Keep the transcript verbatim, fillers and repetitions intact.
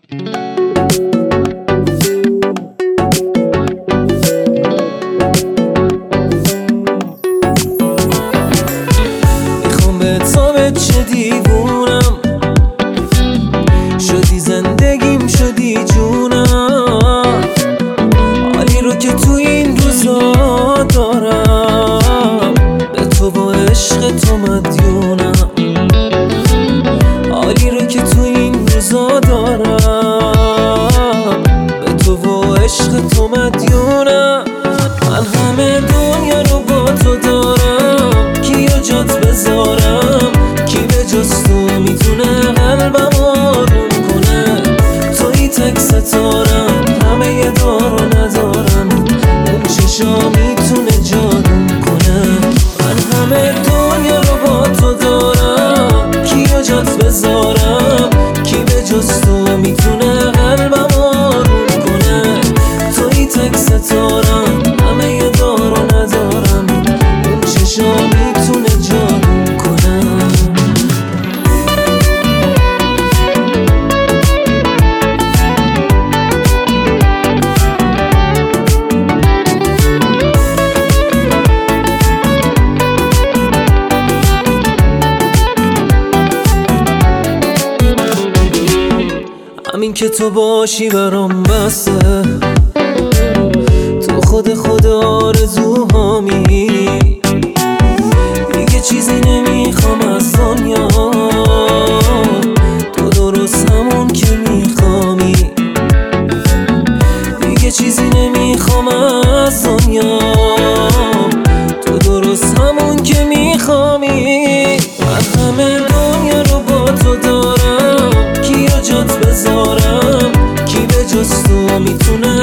میخوام به تو بچه دیوونم، شدی زندگیم شدی جونم، حالی رو که تو این روزا دارم به تو با عشق تو مدیونم، حالی رو که تو این روزا دارم به تو با عشق تو مدیونم. من همه دنیا رو با تو دارم، کیو جات بذارم؟ کی به جز تو میتونه قلبم آروم کنه؟ توی تک ستارم، همه یه دارو ندارم، اون چشا میتونه جادوم کنه. من همه دنیا رو با تو دارم، کیو جات بذارم؟ کی به جز تو میتونه قلبم آروم کنه؟ توی تک ستارم، همه یه دارو ندارم، اون چشا میتونه جادوم کنه. همین که تو باشی برام بسه، تو خود خود آرزوهامی، دیگه چیزی نمیخوام از دنیا، تو درست همون که میخوامی، دیگه چیزی نمیخوام از دنیا، تو درست همون که میخوامی. من همه دنیا رو با تو دارم، کیو جات بذارم؟ کی به جز تو میتونه